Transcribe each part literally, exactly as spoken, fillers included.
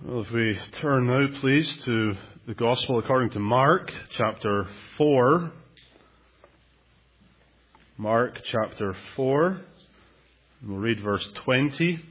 Well, if we turn now, please, to the Gospel according to Mark, chapter four. Mark, chapter four. We'll read verse twenty.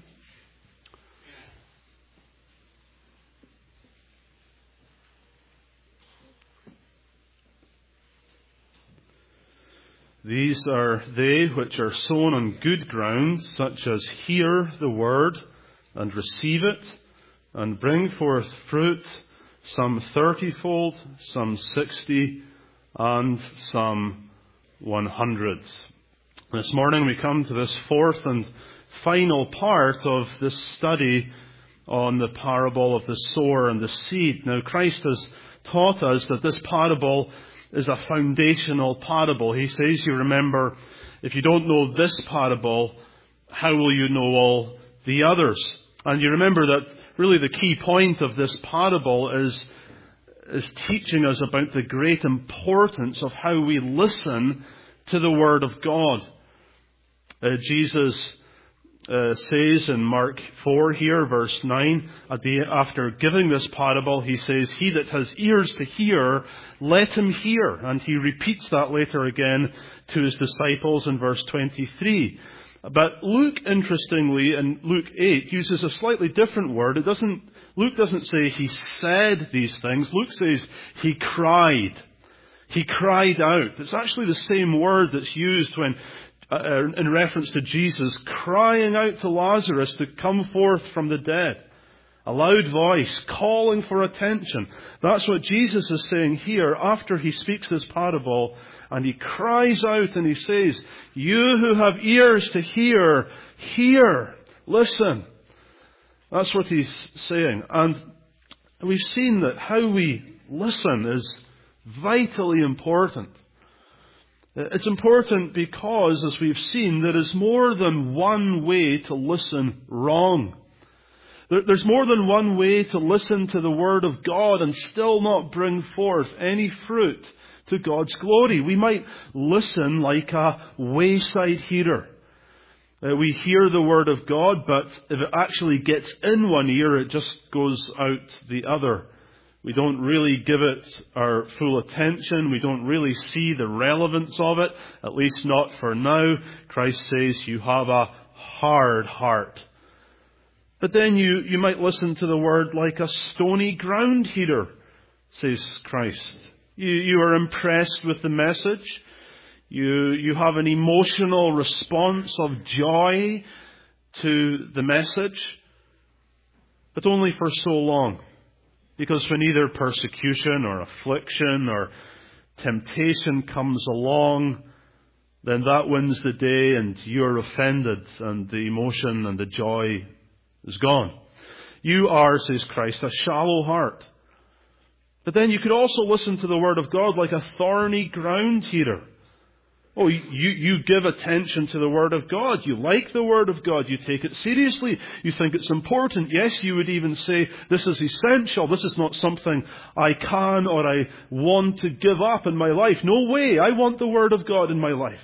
These are they which are sown on good ground, such as hear the word and receive it, and bring forth fruit, some thirtyfold, some sixty, and some one hundred. This morning we come to this fourth and final part of this study on the parable of the sower and the seed. Now, Christ has taught us that this parable is a foundational parable. He says, you remember, if you don't know this parable, how will you know all the others? And you remember that really the key point of this parable is, is teaching us about the great importance of how we listen to the Word of God. Uh, Jesus uh, says in Mark four here, verse nine, at the, after giving this parable, he says, he that has ears to hear, let him hear. And he repeats that later again to his disciples in verse twenty-three. But Luke, interestingly, in Luke eight, uses a slightly different word. It doesn't, Luke doesn't say he said these things. Luke says he cried. He cried out. It's actually the same word that's used when, uh, in reference to Jesus crying out to Lazarus to come forth from the dead. A loud voice, calling for attention. That's what Jesus is saying here after he speaks this parable. And he cries out and he says, you who have ears to hear, hear, listen. That's what he's saying. And we've seen that how we listen is vitally important. It's important because, as we've seen, there is more than one way to listen wrong. There's more than one way to listen to the Word of God and still not bring forth any fruit to God's glory. We might listen like a wayside hearer. Uh, we hear the Word of God, but if it actually gets in one ear, it just goes out the other. We don't really give it our full attention. We don't really see the relevance of it, at least not for now. Christ says you have a hard heart. But then you, you might listen to the Word like a stony ground hearer, says Christ. You, you are impressed with the message. You, you have an emotional response of joy to the message, but only for so long. Because when either persecution or affliction or temptation comes along, then that wins the day and you're offended and the emotion and the joy is gone. You are, says Christ, a shallow heart. But then you could also listen to the Word of God like a thorny ground hearer. Oh, you, you give attention to the Word of God. You like the Word of God. You take it seriously. You think it's important. Yes, you would even say, this is essential. This is not something I can or I want to give up in my life. No way. I want the Word of God in my life.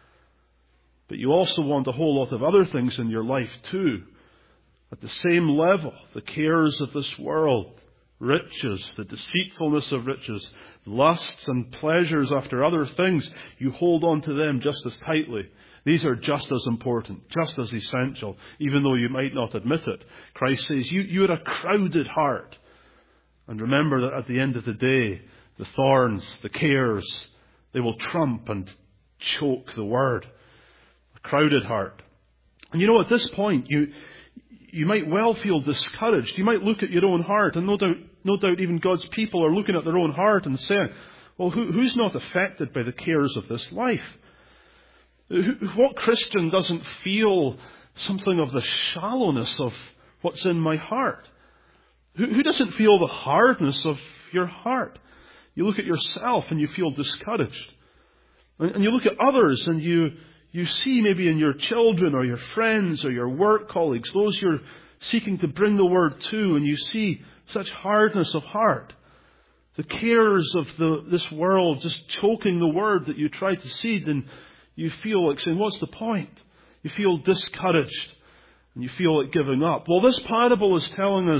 But you also want a whole lot of other things in your life too. At the same level, the cares of this world, riches, the deceitfulness of riches, lusts and pleasures after other things, you hold on to them just as tightly. These are just as important, just as essential, even though you might not admit it. Christ says, you, you are a crowded heart. And remember that at the end of the day, the thorns, the cares, they will trump and choke the Word. A crowded heart. And you know, at this point, you... You might well feel discouraged. You might look at your own heart, and no doubt, no doubt even God's people are looking at their own heart and saying, well, who, who's not affected by the cares of this life? Who, what Christian doesn't feel something of the shallowness of what's in my heart? Who, who doesn't feel the hardness of your heart? You look at yourself and you feel discouraged. And, and you look at others and you... You see maybe in your children or your friends or your work colleagues, those you're seeking to bring the Word to, and you see such hardness of heart. The cares of the, this world just choking the Word that you try to seed, and you feel like saying, what's the point? You feel discouraged and you feel like giving up. Well, this parable is telling us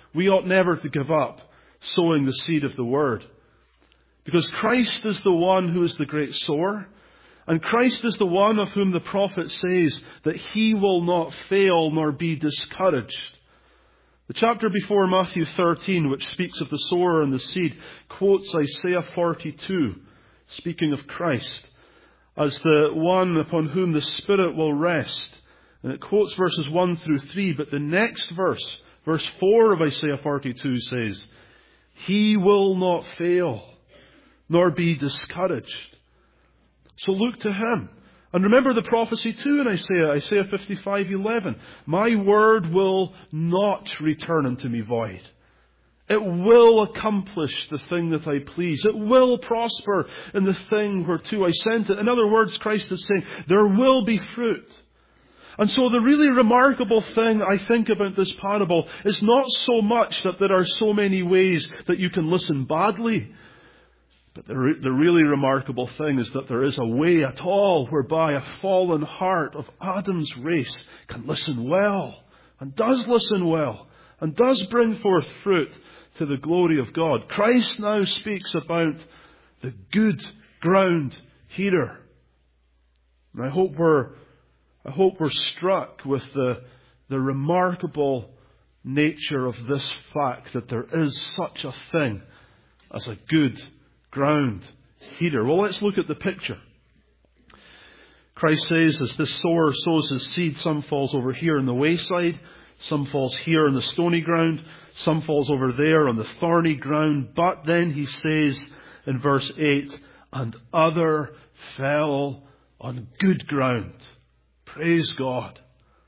we ought never to give up sowing the seed of the Word. Because Christ is the one who is the great sower. And Christ is the one of whom the prophet says that he will not fail nor be discouraged. The chapter before Matthew thirteen, which speaks of the sower and the seed, quotes Isaiah forty-two, speaking of Christ, as the one upon whom the Spirit will rest. And it quotes verses one through three, but the next verse, verse four of Isaiah forty-two says, he will not fail, nor be discouraged. So look to him. And remember the prophecy too in Isaiah, Isaiah fifty-five eleven. My word will not return unto me void. It will accomplish the thing that I please. It will prosper in the thing whereto I sent it. In other words, Christ is saying, there will be fruit. And so the really remarkable thing I think about this parable is not so much that there are so many ways that you can listen badly. But the, re- the really remarkable thing is that there is a way at all whereby a fallen heart of Adam's race can listen well, and does listen well, and does bring forth fruit to the glory of God. Christ now speaks about the good ground hearer. And I hope we're, I hope we're struck with the, the remarkable nature of this fact that there is such a thing as a good ground heater. Well, let's look at the picture. Christ says, as this sower sows his seed, some falls over here on the wayside, some falls here on the stony ground, some falls over there on the thorny ground. But then he says in verse eight, and other fell on good ground. Praise God.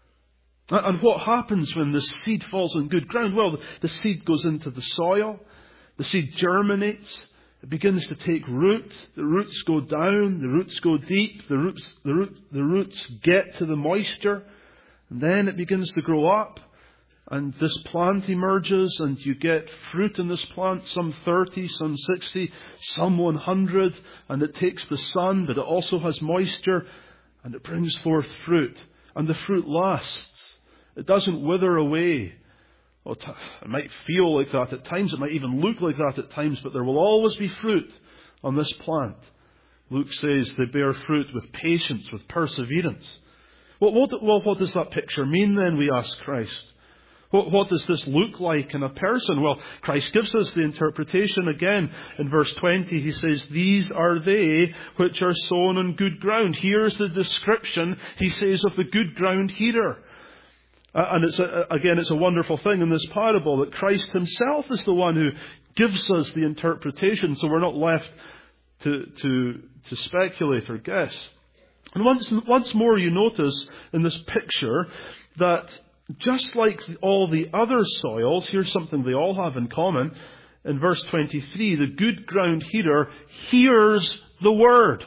And what happens when the seed falls on good ground? Well, the seed goes into the soil, the seed germinates, it begins to take root. The roots go down. The roots go deep. The roots, the root, the roots get to the moisture. And then it begins to grow up. And this plant emerges and you get fruit in this plant. Some thirty, some sixty, some one hundred. And it takes the sun, but it also has moisture. And it brings forth fruit. And the fruit lasts. It doesn't wither away. Well, it might feel like that at times. It might even look like that at times. But there will always be fruit on this plant. Luke says they bear fruit with patience, with perseverance. Well, what, well, what does that picture mean then, we ask Christ? What, what does this look like in a person? Well, Christ gives us the interpretation again. In verse twenty, he says, these are they which are sown on good ground. Here's the description, he says, of the good ground hearer. Uh, and it's a, again, it's a wonderful thing in this parable that Christ himself is the one who gives us the interpretation, so we're not left to to, to speculate or guess. And once, once more you notice in this picture that just like all the other soils, here's something they all have in common. In verse twenty-three, the good ground hearer hears the word.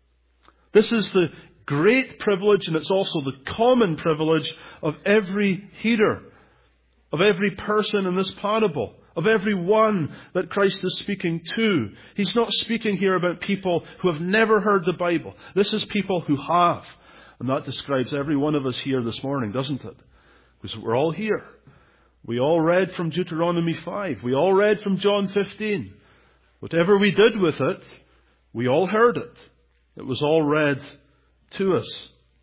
This is the great privilege, and it's also the common privilege of every hearer, of every person in this parable, of every one that Christ is speaking to. He's not speaking here about people who have never heard the Bible. This is people who have. And that describes every one of us here this morning, doesn't it? Because we're all here. We all read from Deuteronomy five. We all read from John fifteen. Whatever we did with it, we all heard it. It was all read to us.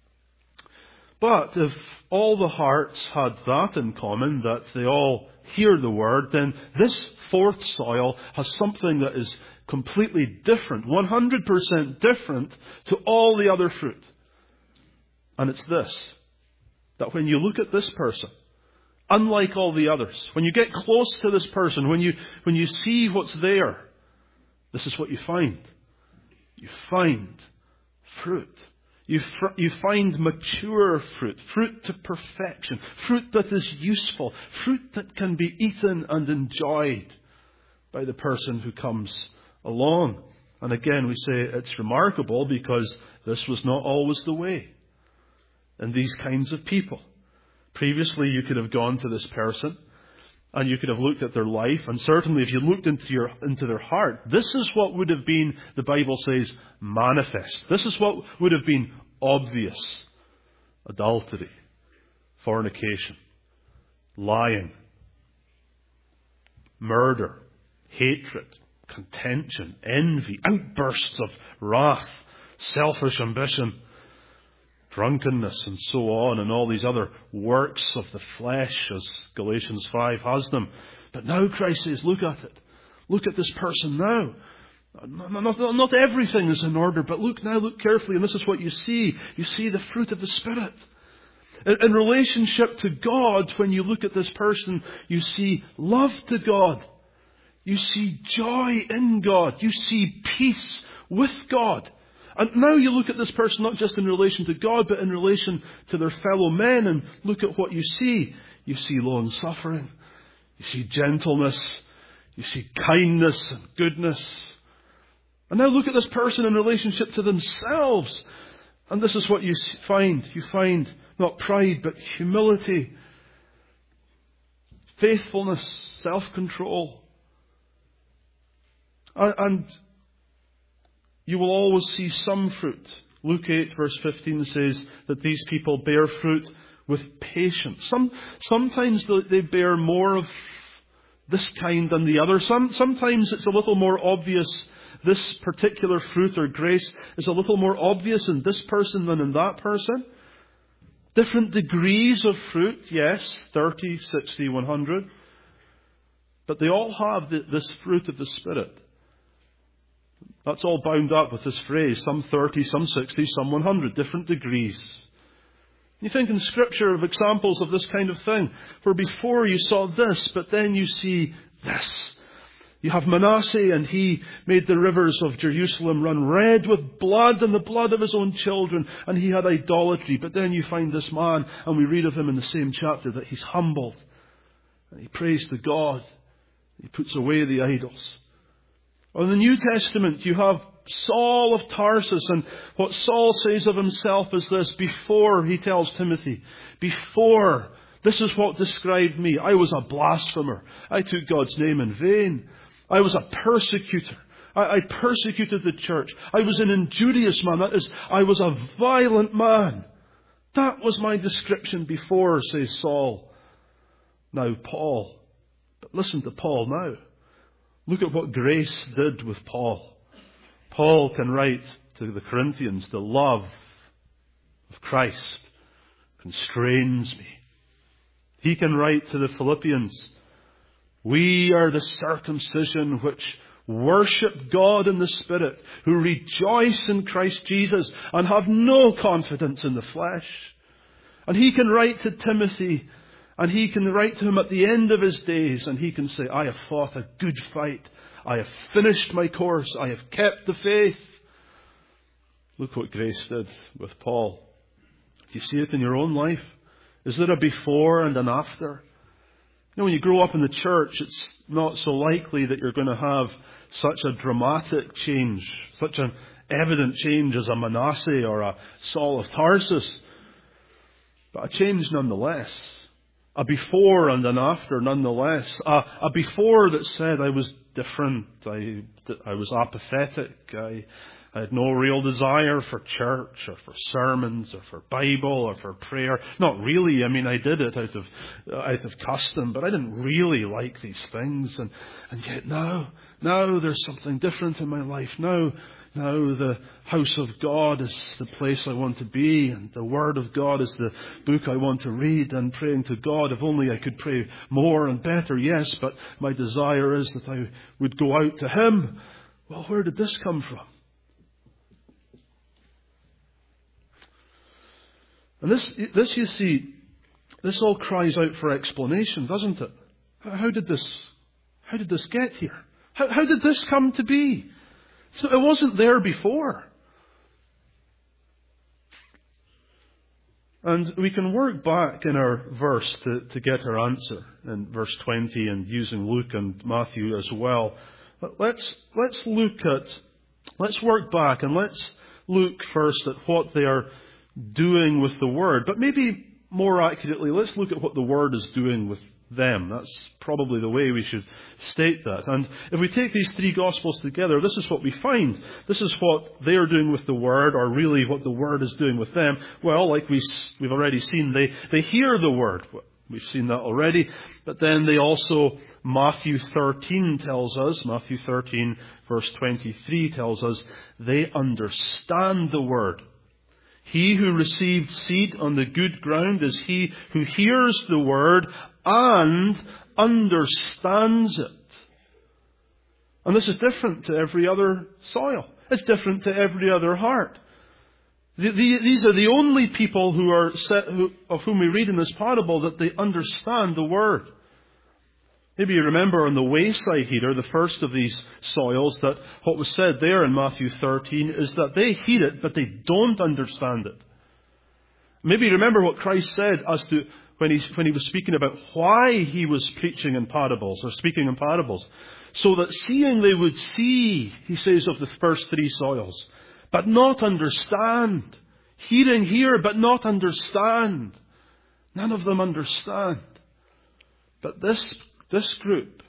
But if all the hearts had that in common, that they all hear the word, then this fourth soil has something that is completely different, one hundred percent different to all the other fruit. And it's this, that when you look at this person, unlike all the others, when you get close to this person, when you, when you see what's there, this is what you find. You find fruit. You, fr- you find mature fruit, fruit to perfection, fruit that is useful, fruit that can be eaten and enjoyed by the person who comes along. And again, we say it's remarkable because this was not always the way in these kinds of people. Previously, you could have gone to this person and you could have looked at their life, and certainly if you looked into your into their heart, this is what would have been, the Bible says, manifest. This is what would have been obvious. Adultery, fornication, lying, murder, hatred, contention, envy, outbursts of wrath, selfish ambition, drunkenness, and so on, and all these other works of the flesh, as Galatians five has them. But now Christ says, look at it. Look at this person now. Not, not, not everything is in order, but look now, look carefully, and this is what you see. You see the fruit of the Spirit. In, in relationship to God, when you look at this person, you see love to God. You see joy in God. You see peace with God. And now you look at this person not just in relation to God, but in relation to their fellow men, and look at what you see. You see long suffering. You see gentleness. You see kindness and goodness. And now look at this person in relationship to themselves. And this is what you find. You find not pride, but humility, faithfulness, self-control. And you will always see some fruit. Luke eight verse fifteen says that these people bear fruit with patience. Some, sometimes they bear more of this kind than the other. Some, sometimes it's a little more obvious. This particular fruit or grace is a little more obvious in this person than in that person. Different degrees of fruit, yes, thirty, sixty, one hundred. But they all have the, this fruit of the Spirit. That's all bound up with this phrase, some thirty, some sixty, some one hundred, different degrees. You think in Scripture of examples of this kind of thing, where before you saw this, but then you see this. You have Manasseh, and he made the rivers of Jerusalem run red with blood and the blood of his own children, and he had idolatry. But then you find this man, and we read of him in the same chapter, that he's humbled, and he prays to God. He puts away the idols. Or in the New Testament, you have Saul of Tarsus, and what Saul says of himself is this, before, he tells Timothy, before, this is what described me. I was a blasphemer. I took God's name in vain. I was a persecutor. I, I persecuted the church. I was an injurious man. That is, I was a violent man. That was my description before, says Saul. Now Paul. But listen to Paul now. Look at what grace did with Paul. Paul can write to the Corinthians, the love of Christ constrains me. He can write to the Philippians, we are the circumcision which worship God in the Spirit, who rejoice in Christ Jesus and have no confidence in the flesh. And he can write to Timothy, and he can write to him at the end of his days, and he can say, I have fought a good fight. I have finished my course. I have kept the faith. Look what grace did with Paul. Do you see it in your own life? Is there a before and an after? You know, when you grow up in the church, it's not so likely that you're going to have such a dramatic change, such an evident change as a Manasseh or a Saul of Tarsus. But a change nonetheless. A before and an after nonetheless. A, a before that said I was different. I, I was apathetic. I, I had no real desire for church or for sermons or for Bible or for prayer. Not really. I mean, I did it out of out of custom, but I didn't really like these things. And, and yet now, now there's something different in my life. Now, now the house of God is the place I want to be, and the Word of God is the book I want to read, and praying to God, if only I could pray more and better, yes, but my desire is that I would go out to Him. Well, where did this come from? And this, this you see, this all cries out for explanation, doesn't it? How did this, how did this get here? How, how did this come to be? So it wasn't there before. And we can work back in our verse to, to get our answer in verse twenty, and using Luke and Matthew as well. But let's, let's look at, let's work back and let's look first at what they are doing with the Word. But maybe more accurately, let's look at what the Word is doing with them. That's probably the way we should state that. And if we take these three Gospels together, this is what we find. This is what they are doing with the Word, or really what the Word is doing with them. Well, like we, we've already seen, they, they hear the Word. We've seen that already. But then they also, Matthew thirteen tells us, Matthew thirteen verse twenty-three tells us, they understand the word. He who received seed on the good ground is he who hears the word and understands it. And this is different to every other soil. It's different to every other heart. The, the, these are the only people who are set, who, of whom we read in this parable that they understand the word. Maybe you remember on the wayside heater, the first of these soils, that what was said there in Matthew thirteen is that they hear it, but they don't understand it. Maybe you remember what Christ said as to when he, when he was speaking about why he was preaching in parables, or speaking in parables. So that seeing they would see, he says, of the first three soils, but not understand. Hearing hear, but not understand. None of them understand. But this, this group,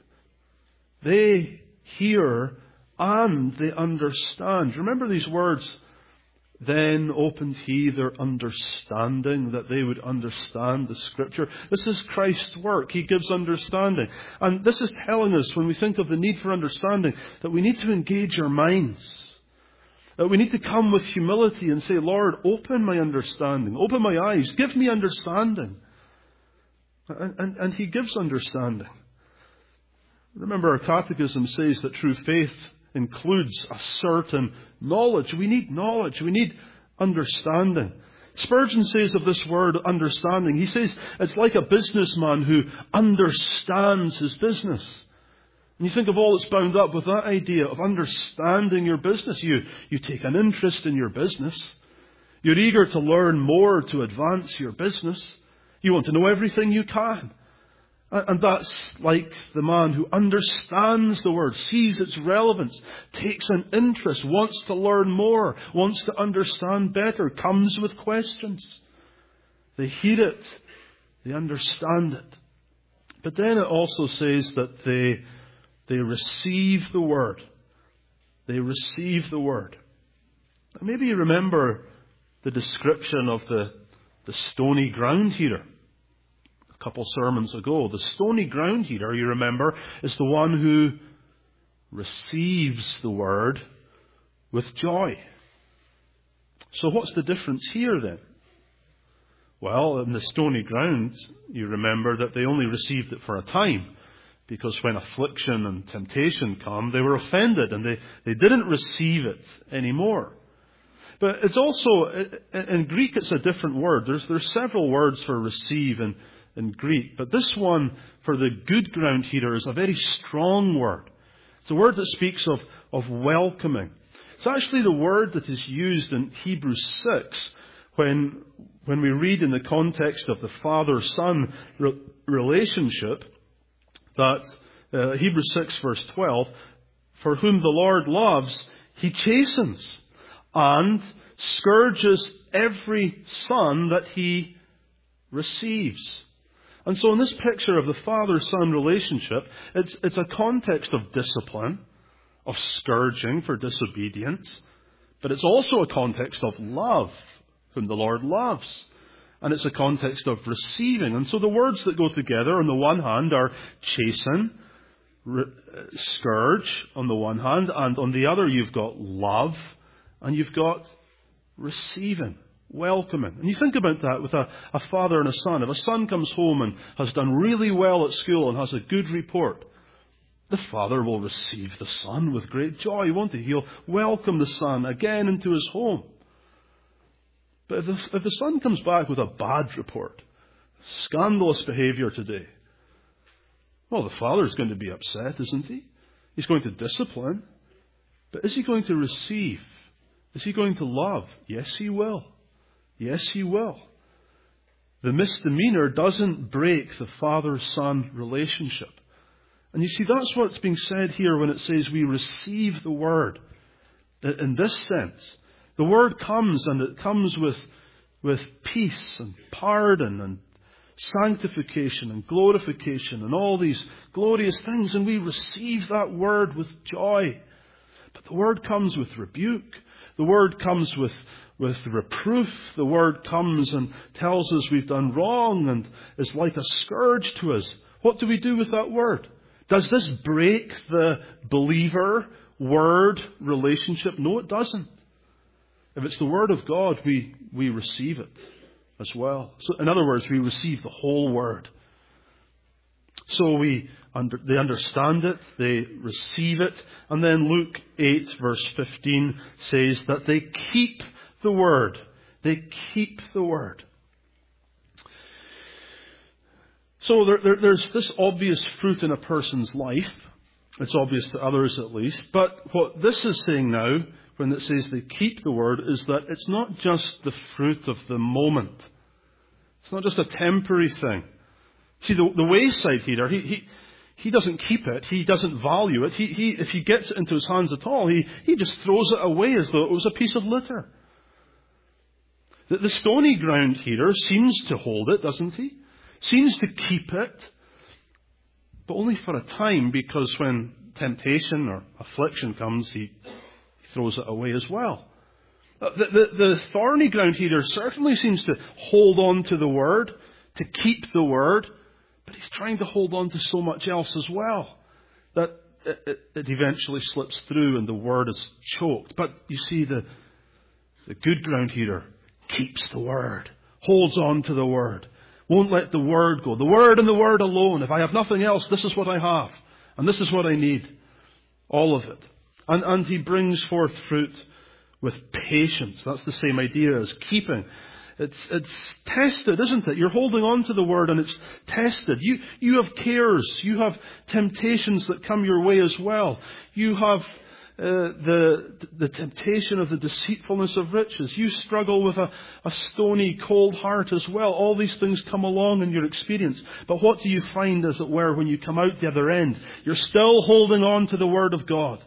they hear and they understand. Remember these words, then opened he their understanding, that they would understand the Scripture. This is Christ's work. He gives understanding. And this is telling us, when we think of the need for understanding, that we need to engage our minds. That we need to come with humility and say, Lord, open my understanding. Open my eyes. Give me understanding. And, and, and He gives understanding. Remember, our catechism says that true faith includes a certain knowledge. We need knowledge. We need understanding. Spurgeon says of this word, understanding, he says it's like a businessman who understands his business. And you think of all that's bound up with that idea of understanding your business. You, you take an interest in your business. You're eager to learn more to advance your business. You want to know everything you can. And that's like the man who understands the word, sees its relevance, takes an interest, wants to learn more, wants to understand better, comes with questions. They hear it. They understand it. But then it also says that they They receive the word. They receive the word. Maybe you remember the description of the, the stony ground heater a couple sermons ago. The stony ground heater, you remember, is the one who receives the word with joy. So what's the difference here then? Well, in the stony ground, you remember that they only received it for a time. Because when affliction and temptation come, they were offended and they, they didn't receive it anymore. But it's also, in Greek it's a different word. There's, there's several words for receive in, in Greek. But this one, for the good ground heater, is a very strong word. It's a word that speaks of, of welcoming. It's actually the word that is used in Hebrews six when, when we read in the context of the father-son re- relationship, that uh, Hebrews six verse twelve, for whom the Lord loves, He chastens and scourges every son that He receives. And so in this picture of the father-son relationship, it's, it's a context of discipline, of scourging for disobedience, but it's also a context of love, whom the Lord loves. And it's a context of receiving. And so the words that go together on the one hand are chasten, re- scourge on the one hand, and on the other you've got love, and you've got receiving, welcoming. And you think about that with a, a father and a son. If a son comes home and has done really well at school and has a good report, the father will receive the son with great joy, won't he? He'll welcome the son again into his home. But if the, if the son comes back with a bad report, scandalous behaviour today, well, the father's going to be upset, isn't he? He's going to discipline. But is he going to receive? Is he going to love? Yes, he will. Yes, he will. The misdemeanour doesn't break the father-son relationship. And you see, that's what's being said here when it says we receive the word. In this sense, the word comes, and it comes with, with peace and pardon and sanctification and glorification and all these glorious things, and we receive that word with joy. But the word comes with rebuke. The Word comes with, with reproof. The Word comes and tells us we've done wrong and is like a scourge to us. What do we do with that Word? Does this break the believer-Word relationship? No, it doesn't. If it's the Word of God, we, we receive it as well. So, in other words, we receive the whole Word. So we under, they understand it, they receive it, and then Luke eight verse fifteen says that they keep the Word. They keep the Word. So there, there, there's this obvious fruit in a person's life. It's obvious to others at least. But what this is saying now, when it says they keep the Word, is that it's not just the fruit of the moment. It's not just a temporary thing. See, the, the wayside heater, he, he, he doesn't keep it. He doesn't value it. He, he, if he gets it into his hands at all, he, he just throws it away as though it was a piece of litter. The, the stony ground heater seems to hold it, doesn't he? Seems to keep it, but only for a time, because when temptation or affliction comes, he throws it away as well. The, the, the thorny ground heater certainly seems to hold on to the Word, to keep the Word, but he's trying to hold on to so much else as well that it, it, it eventually slips through and the Word is choked. But you see, the, the good ground heater keeps the Word, holds on to the Word, won't let the Word go. The Word and the Word alone. If I have nothing else, this is what I have, and this is what I need. All of it. And, and he brings forth fruit with patience. That's the same idea as keeping. It's, it's tested, isn't it? You're holding on to the Word and it's tested. You, you have cares. You have temptations that come your way as well. You have uh, the, the temptation of the deceitfulness of riches. You struggle with a, a stony, cold heart as well. All these things come along in your experience. But what do you find, as it were, when you come out the other end? You're still holding on to the Word of God.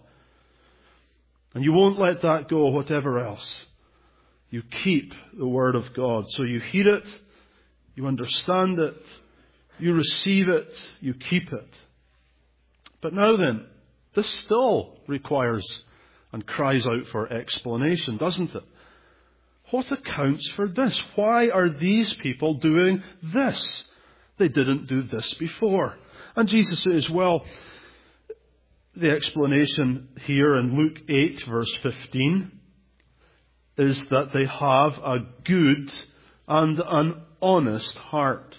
And you won't let that go, whatever else. You keep the Word of God. So you hear it, you understand it, you receive it, you keep it. But now then, this still requires and cries out for explanation, doesn't it? What accounts for this? Why are these people doing this? They didn't do this before. And Jesus says, well, the explanation here in Luke eight verse fifteen is that they have a good and an honest heart.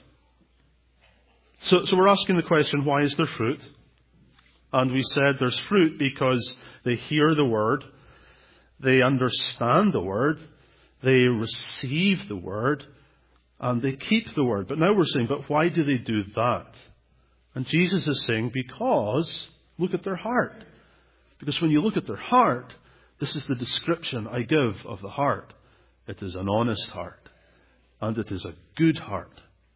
So, so we're asking the question, why is there fruit? And we said there's fruit because they hear the Word, they understand the Word, they receive the Word, and they keep the Word. But now we're saying, but why do they do that? And Jesus is saying, because look at their heart. Because when you look at their heart, this is the description I give of the heart. It is an honest heart. And it is a good heart.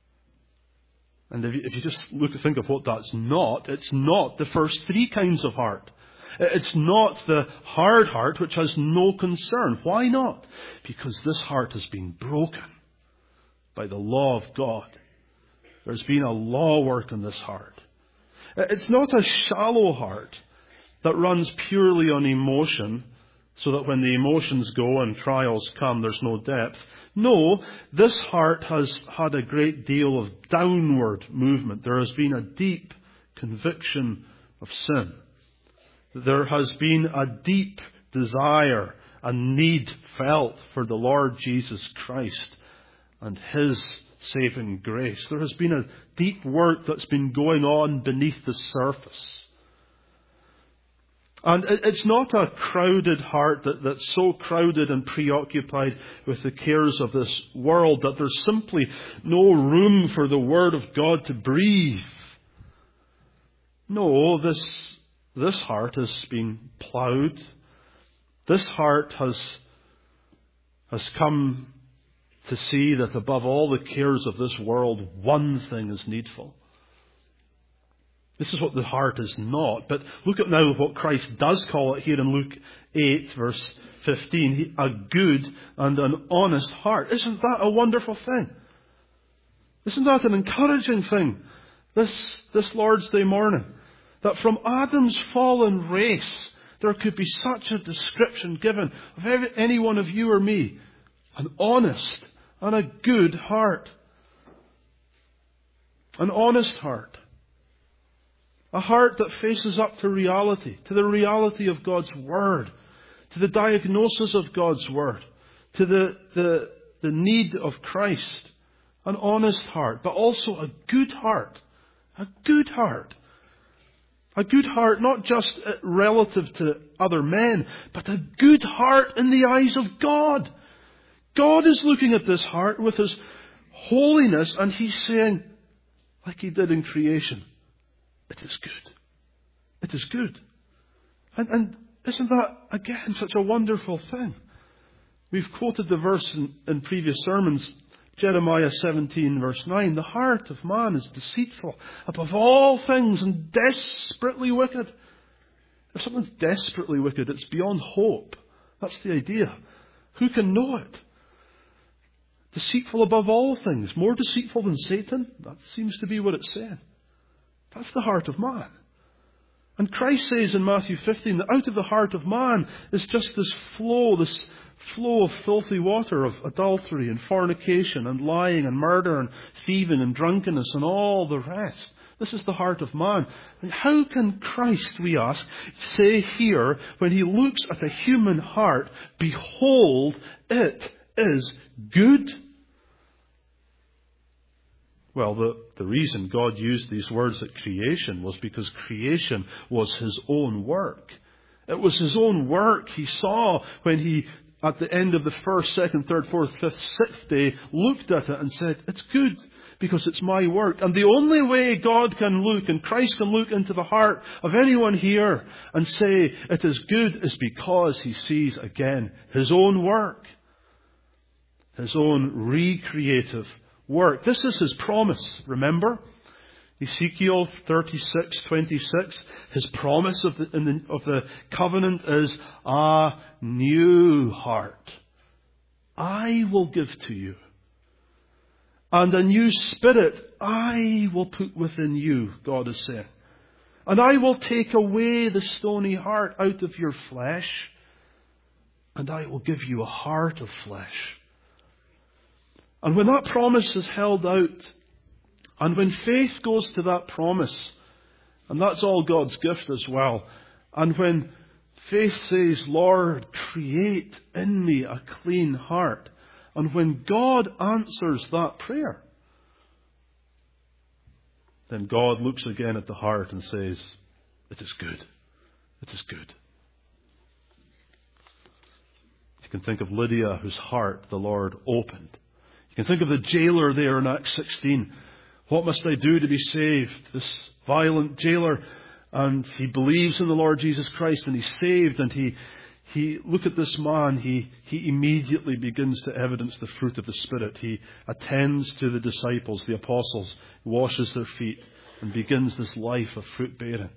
And if you, if you just look and think of what that's not, it's not the first three kinds of heart. It's not the hard heart which has no concern. Why not? Because this heart has been broken by the law of God. There's been a law work in this heart. It's not a shallow heart that runs purely on emotion, so that when the emotions go and trials come, there's no depth. No, this heart has had a great deal of downward movement. There has been a deep conviction of sin. There has been a deep desire and need felt for the Lord Jesus Christ and His saving grace. There has been a deep work that's been going on beneath the surface. And it's not a crowded heart that, that's so crowded and preoccupied with the cares of this world that there's simply no room for the Word of God to breathe. No, this, this heart has been ploughed. This heart has, has come to see that above all the cares of this world, one thing is needful. This is what the heart is not. But look at now what Christ does call it here in Luke eight, verse fifteen. A good and an honest heart. Isn't that a wonderful thing? Isn't that an encouraging thing? This, this Lord's Day morning. That from Adam's fallen race, there could be such a description given of every, any one of you or me. An honest and a good heart. An honest heart. A heart that faces up to reality, to the reality of God's Word, to the diagnosis of God's Word, to the, the, the need of Christ. An honest heart, but also a good heart. A good heart. A good heart, not just relative to other men, but a good heart in the eyes of God. God is looking at this heart with His holiness, and He's saying, like He did in creation, it is good. It is good. And, and isn't that, again, such a wonderful thing? We've quoted the verse in, in previous sermons, Jeremiah seventeen verse nine. The heart of man is deceitful above all things and desperately wicked. If something's desperately wicked, it's beyond hope. That's the idea. Who can know it? Deceitful above all things. More deceitful than Satan? That seems to be what it's saying. That's the heart of man. And Christ says in Matthew fifteen that out of the heart of man is just this flow, this flow of filthy water of adultery and fornication and lying and murder and thieving and drunkenness and all the rest. This is the heart of man. And how can Christ, we ask, say here, when He looks at a human heart, behold, it is good? Well, the, the reason God used these words at creation was because creation was His own work. It was His own work He saw when He, at the end of the first, second, third, fourth, fifth, sixth day, looked at it and said, it's good because it's my work. And the only way God can look and Christ can look into the heart of anyone here and say it is good is because He sees again His own work. His own recreative work. This is His promise, remember? Ezekiel thirty-six twenty-six, His promise of the, in the, of the covenant is a new heart I will give to you. And a new spirit I will put within you, God is saying. And I will take away the stony heart out of your flesh, and I will give you a heart of flesh. And when that promise is held out, and when faith goes to that promise, and that's all God's gift as well, and when faith says, Lord, create in me a clean heart, and when God answers that prayer, then God looks again at the heart and says, it is good. It is good. You can think of Lydia, whose heart the Lord opened. You can think of the jailer there in Acts sixteen. What must I do to be saved? This violent jailer, and he believes in the Lord Jesus Christ, and he's saved, and he, he look at this man, he, he immediately begins to evidence the fruit of the Spirit. He attends to the disciples, the apostles, washes their feet, and begins this life of fruit bearing.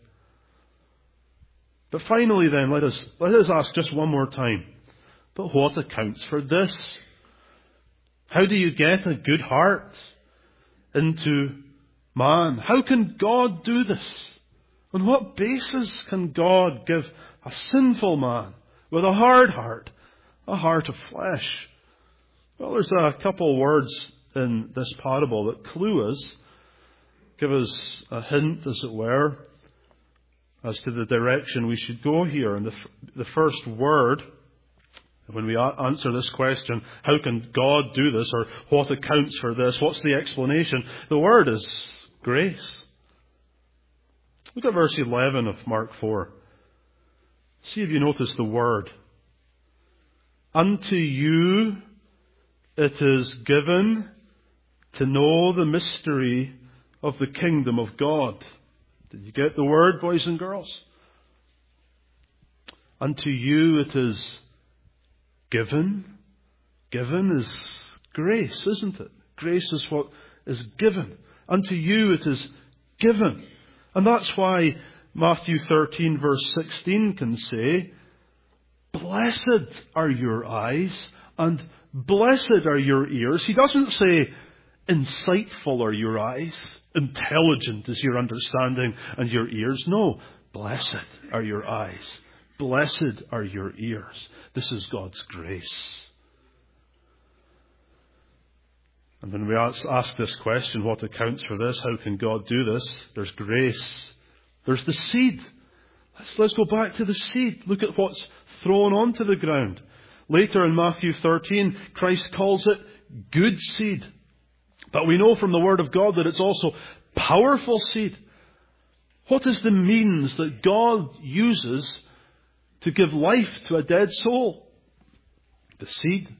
But finally then, let us, let us ask just one more time, but what accounts for this? How do you get a good heart into man? How can God do this? On what basis can God give a sinful man with a hard heart, a heart of flesh? Well, there's a couple words in this parable that clue us, give us a hint, as it were, as to the direction we should go here. And the, the first word, when we answer this question, how can God do this, or what accounts for this, what's the explanation? The word is grace. Look at verse eleven of Mark four. See if you notice the word. Unto you it is given to know the mystery of the kingdom of God. Did you get the word, boys and girls? Unto you it is given. Given is grace, isn't it? Grace is what is given. Unto you it is given. And that's why Matthew thirteen verse sixteen can say, blessed are your eyes and blessed are your ears. He doesn't say, insightful are your eyes, intelligent is your understanding and your ears. No, blessed are your eyes, Blessed are your ears. This is God's grace. And when we ask, ask this question, what accounts for this? How can God do this? There's grace. There's the seed. Let's, let's go back to the seed. Look at what's thrown onto the ground. Later in Matthew thirteen, Christ calls it good seed. But we know from the Word of God that it's also powerful seed. What is the means that God uses to give life to a dead soul? The seed.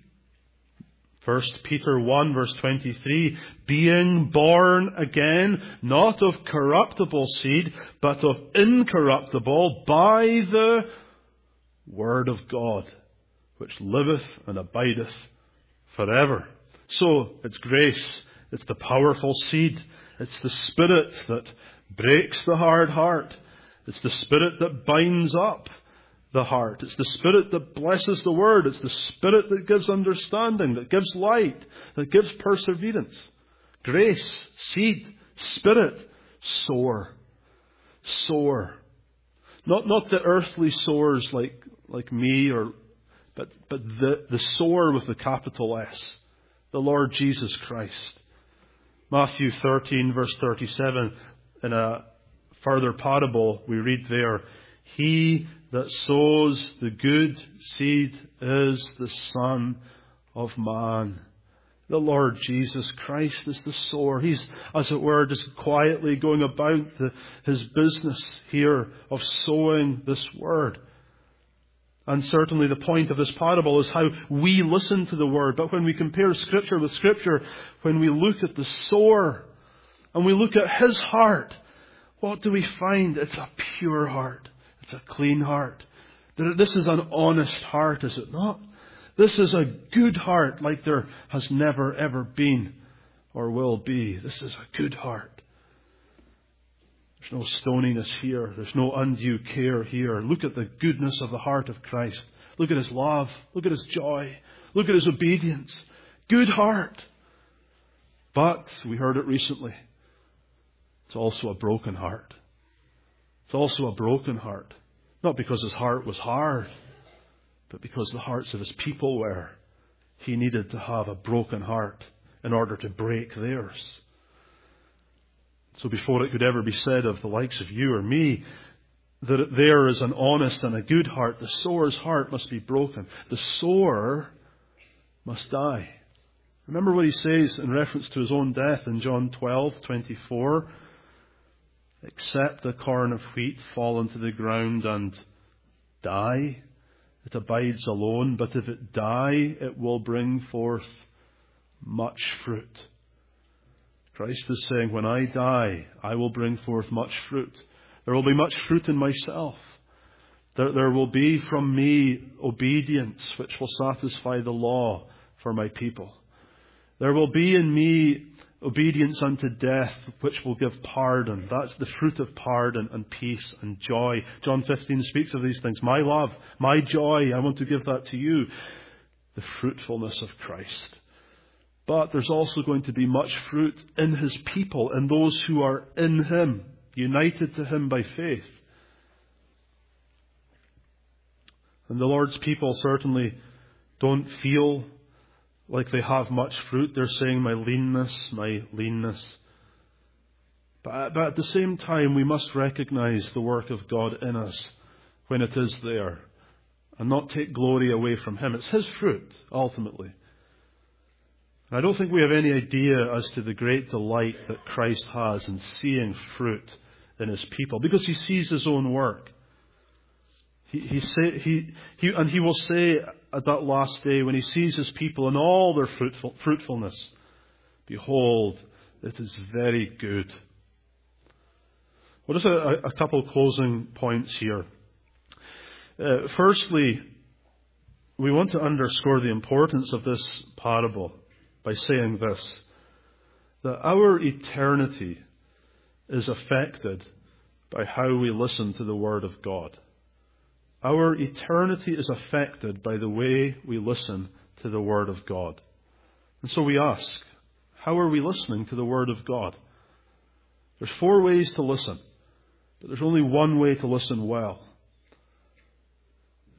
First Peter one verse twenty-three, being born again, not of corruptible seed, but of incorruptible, by the Word of God, which liveth and abideth forever. So, it's grace. It's the powerful seed. It's the Spirit that breaks the hard heart. It's the Spirit that binds up the heart. It's the Spirit that blesses the Word. It's the Spirit that gives understanding, that gives light, that gives perseverance. Grace, seed, Spirit, sower. Sower. Not, not the earthly sowers like, like me, or, but, but the, the sower with the capital S. The Lord Jesus Christ. Matthew thirteen verse thirty-seven, in a further parable, we read there, he that sows the good seed is the Son of Man. The Lord Jesus Christ is the sower. He's, as it were, just quietly going about the, his business here of sowing this word. And certainly the point of this parable is how we listen to the word. But when we compare Scripture with Scripture, when we look at the sower and we look at his heart, what do we find? It's a pure heart. It's a clean heart. This is an honest heart, is it not? This is a good heart like there has never ever been or will be. This is a good heart. There's no stoniness here. There's no undue care here. Look at the goodness of the heart of Christ. Look at his love. Look at his joy. Look at his obedience. Good heart. But, we heard it recently, it's also a broken heart. It's also a broken heart. Not because his heart was hard, but because the hearts of his people were. He needed to have a broken heart in order to break theirs. So before it could ever be said of the likes of you or me that there is an honest and a good heart, the sower's heart must be broken. The sower must die. Remember what he says in reference to his own death in John twelve twenty-four. Except a corn of wheat fall into the ground and die, it abides alone, but if it die, it will bring forth much fruit. Christ is saying, when I die, I will bring forth much fruit. There will be much fruit in myself. There, there will be from me obedience which will satisfy the law for my people. There will be in me obedience unto death, which will give pardon. That's the fruit of pardon and peace and joy. John fifteen speaks of these things. My love, my joy, I want to give that to you. The fruitfulness of Christ. But there's also going to be much fruit in his people, in those who are in him, united to him by faith. And the Lord's people certainly don't feel like they have much fruit. They're saying, my leanness, my leanness. But, but at the same time, we must recognize the work of God in us when it is there, and not take glory away from him. It's his fruit, ultimately. And I don't think we have any idea as to the great delight that Christ has in seeing fruit in his people, because he sees his own work. He, he say, he, he, and he will say at that last day, when he sees his people in all their fruitful, fruitfulness, behold, it is very good. Well, just a, a couple closing points here. Uh, firstly, we want to underscore the importance of this parable by saying this, that our eternity is affected by how we listen to the Word of God. Our eternity is affected by the way we listen to the Word of God. And so we ask, how are we listening to the Word of God? There's four ways to listen, but there's only one way to listen well.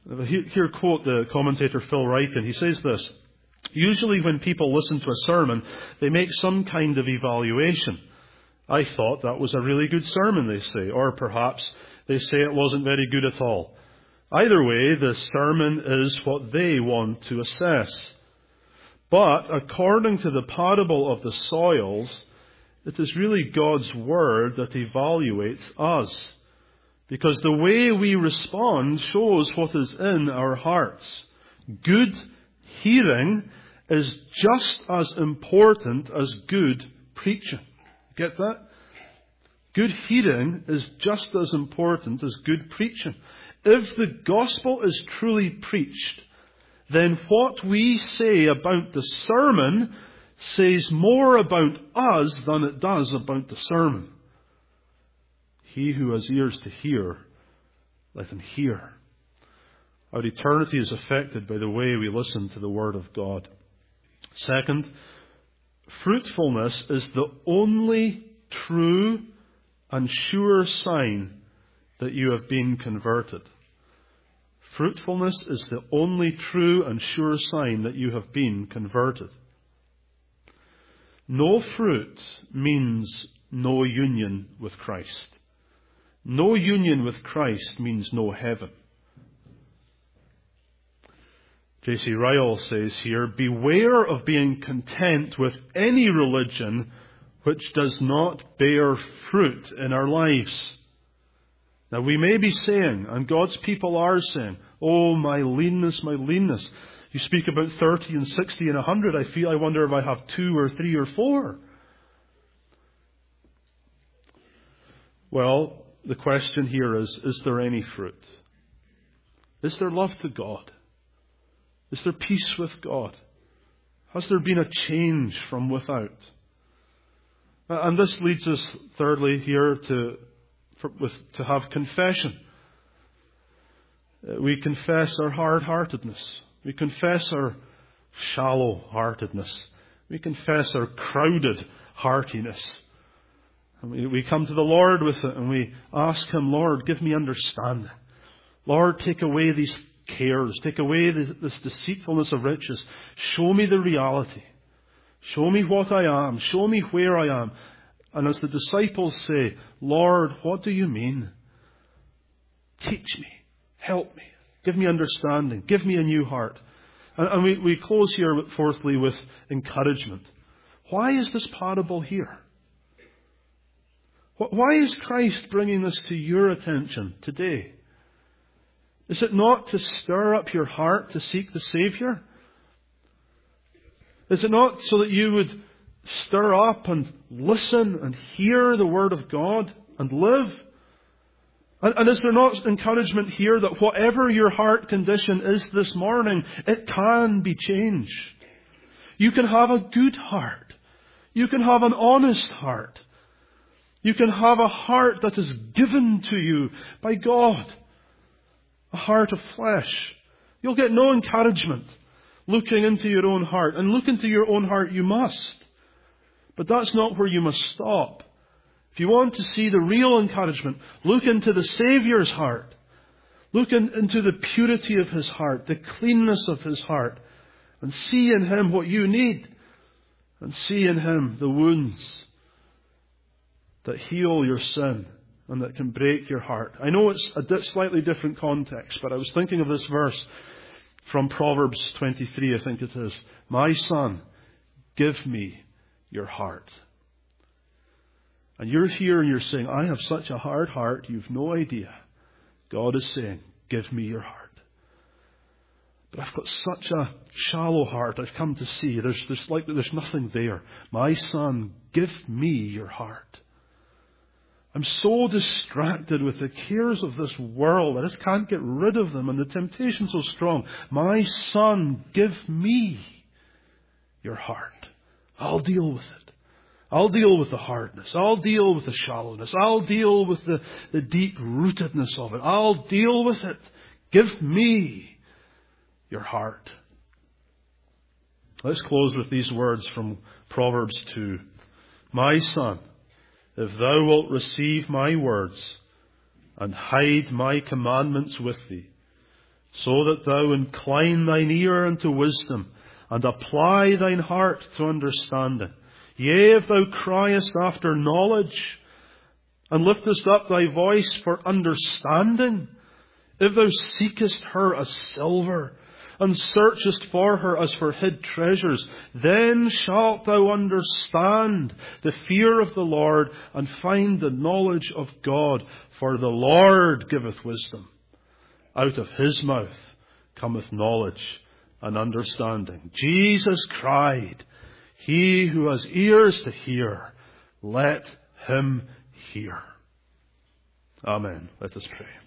Here, here quote the commentator Phil Ryken. He says this: "Usually when people listen to a sermon, they make some kind of evaluation. I thought that was a really good sermon, they say. Or perhaps they say it wasn't very good at all. Either way, the sermon is what they want to assess. But according to the parable of the soils, it is really God's Word that evaluates us. Because the way we respond shows what is in our hearts. Good hearing is just as important as good preaching." Get that? Good hearing is just as important as good preaching. If the gospel is truly preached, then what we say about the sermon says more about us than it does about the sermon. He who has ears to hear, let him hear. Our eternity is affected by the way we listen to the Word of God. Second, fruitfulness is the only true and sure sign that you have been converted. Fruitfulness is the only true and sure sign that you have been converted. No fruit means no union with Christ. No union with Christ means no heaven. J C Ryle says here, "Beware of being content with any religion which does not bear fruit in our lives." Now we may be saying, and God's people are saying, "Oh, my leanness, my leanness. You speak about thirty and sixty and a hundred. I feel, I wonder if I have two or three or four." Well, the question here is, is there any fruit? Is there love to God? Is there peace with God? Has there been a change from without? And this leads us, thirdly, here to for, with, to have confession. We confess our hard-heartedness. We confess our shallow-heartedness. We confess our crowded heartiness. And we, we come to the Lord with it and we ask Him, "Lord, give me understanding. Lord, take away these cares. Take away this, this deceitfulness of riches. Show me the reality. Show me what I am. Show me where I am." And as the disciples say, "Lord, what do you mean? Teach me. Help me. Give me understanding. Give me a new heart." And, and we, we close here, fourthly, with encouragement. Why is this parable here? Why is Christ bringing this to your attention today? Is it not to stir up your heart to seek the Saviour? Is it not so that you would stir up and listen and hear the Word of God and live? And, and is there not encouragement here that whatever your heart condition is this morning, it can be changed? You can have a good heart. You can have an honest heart. You can have a heart that is given to you by God. A heart of flesh. You'll get no encouragement looking into your own heart. And look into your own heart you must. But that's not where you must stop. If you want to see the real encouragement, look into the Saviour's heart. Look in, into the purity of His heart, the cleanness of His heart. And see in Him what you need. And see in Him the wounds that heal your sin and that can break your heart. I know it's a di- slightly different context, but I was thinking of this verse from Proverbs twenty-three, I think it is. "My son, give me your heart." And you're here and you're saying, "I have such a hard heart, you've no idea." God is saying, "Give me your heart." But I've got such a shallow heart, I've come to see. There's, there's like there's nothing there. "My son, give me your heart." I'm so distracted with the cares of this world. I just can't get rid of them, and the temptation's so strong. "My son, give me your heart." I'll deal with it. I'll deal with the hardness. I'll deal with the shallowness. I'll deal with the, the deep-rootedness of it. I'll deal with it. Give me your heart. Let's close with these words from Proverbs two. "My son, if thou wilt receive my words and hide my commandments with thee, so that thou incline thine ear unto wisdom, and apply thine heart to understanding. Yea, if thou criest after knowledge, and liftest up thy voice for understanding, if thou seekest her as silver, and searchest for her as for hid treasures, then shalt thou understand the fear of the Lord, and find the knowledge of God. For the Lord giveth wisdom. Out of his mouth cometh knowledge and understanding. Jesus cried, he who has ears to hear, let him hear. Amen. Let us pray.